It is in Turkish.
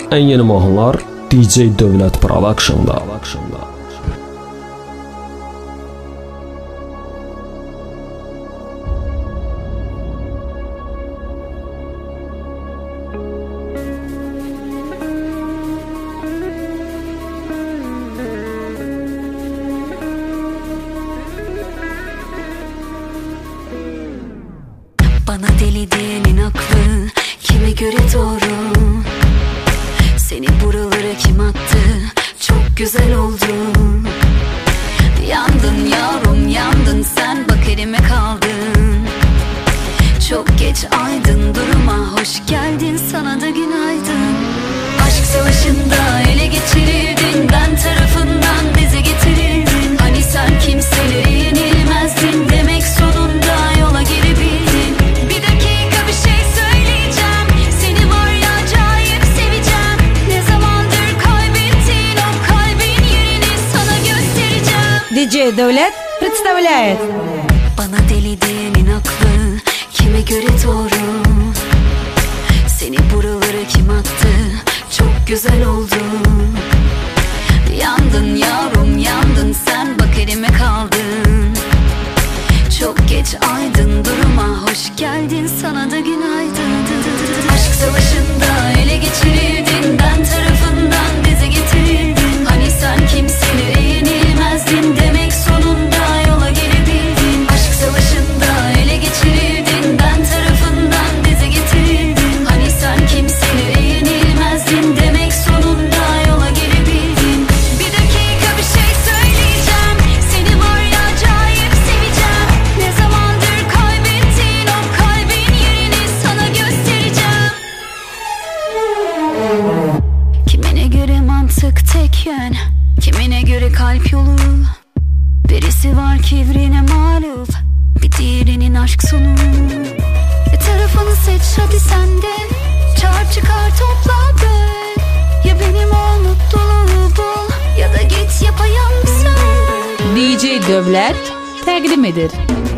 En yeni mahnılar DJ Dövlət Production'da. Bana deli diyenin aklı kime göre doğru? Seni buralara kim attı? Çok güzel oldun. Yandın yavrum yandın, sen bak elime kaldın. Çok geç aydın, duruma hoş geldin, sana da günaydın. Aşk savaşında ele geçirildin, ben tarafından dize getirildin. Hani sen kimselere yenilmezdin, demek sonunda yola gelebildin. Bir dakika bir şey söyleyeceğim, seni var ya acayip seveceğim. Ne zamandır kaybettin o kalbin yerini sana göstereceğim. DJ Dövlət представляет. Bana deli diyenin aklı kime göre doğru? Seni buralara kim attı? Çok güzel oldun. Yandın yavrum yandın, sen bak elime kaldın. Çok geç aydın, duruma hoş geldin, sana da günaydın. Aşk savaşında ele geçirildin, ben tarafından dize getirildin. Hani sen kimselere yenilmezdin, demek sonunda yola gelebildin. Aşk savaşında ele geçirildin, ben tarafından dize getirildin. Hani sen kimselere yenilmezdin, demek sonunda yola gelebildin. Bir dakika bir şey söyleyeceğim, seni var ya acayip seveceğim. Ne zamandır kaybettin o kalbin yerini sana göstereceğim. Kimine göre mantık tek yön, kimine göre kalp yolu. Birisi var kibrine mağlup, bir diğerinin aşk sonu. Tarafını seç hadi sen de, çarp çıkar topla böl. Ya benim ol, mutluluğu bul, ya da git yapayalnız. DJ Dövlət təqdim edir.